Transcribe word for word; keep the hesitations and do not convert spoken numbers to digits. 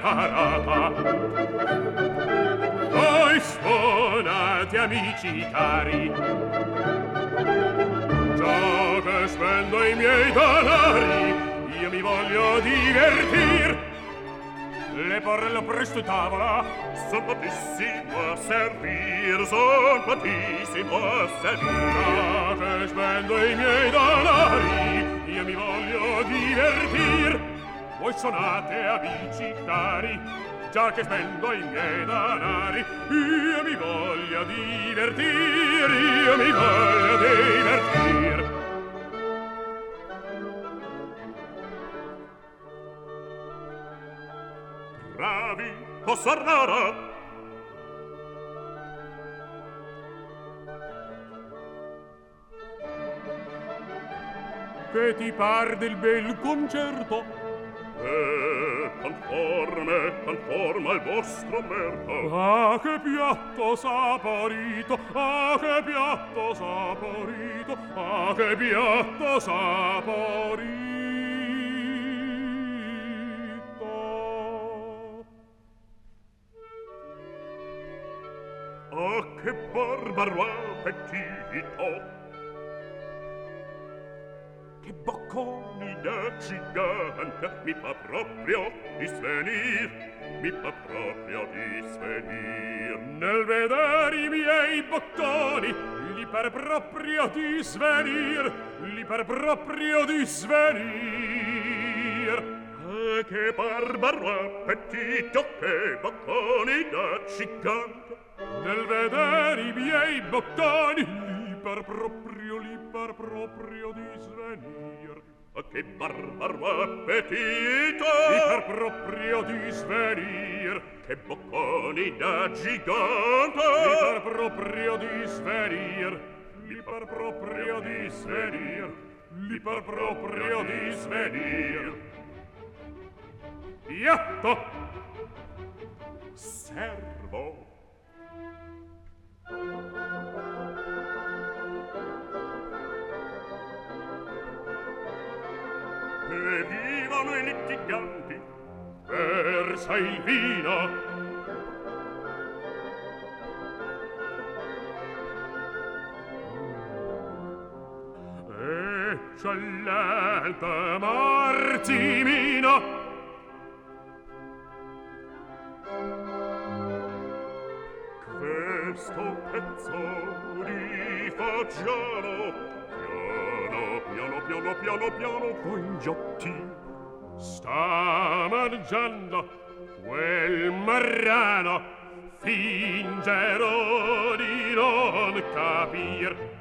preparata. Voi suonate, amici cari, già che spendo i miei denari, io mi voglio divertir. Le porrello presto in tavola, son patissimo a servir, son patissimo a servir. Già che spendo i miei denari, io mi voglio divertir. Voi suonate, amici cari, già che spendo i miei denari, io mi voglio divertir, io mi voglio divertir. Bravi, cosa rara! Che ti par del bel concerto? Eh, conforme, conforme al vostro merito. Ah, che piatto saporito, ah, che piatto saporito, ah, che piatto saporito. Ah, che barbaro appetito! Che bocconi da gigante, mi fa proprio disvenir, mi fa proprio disvenir. Nel vedere i miei bocconi, li par proprio disvenir, li par proprio disvenir. Ah, che barbaro appetito, che bocconi da gigante. Nel vedere i miei bocconi, li par proprio, li par proprio disvenir. Ah, che barbaro appetito, li par proprio disvenir. Che bocconi da gigante, li par proprio disvenir, li par proprio disvenir, li par proprio disvenir. Piatto! Servo! E vivono i litiganti, versa il vino. Eccellente Martimino, questo pezzo di fagiano, piano, piano, piano, piano, piano, con giotti sta mangiando quel marrano, fingerò di non capir.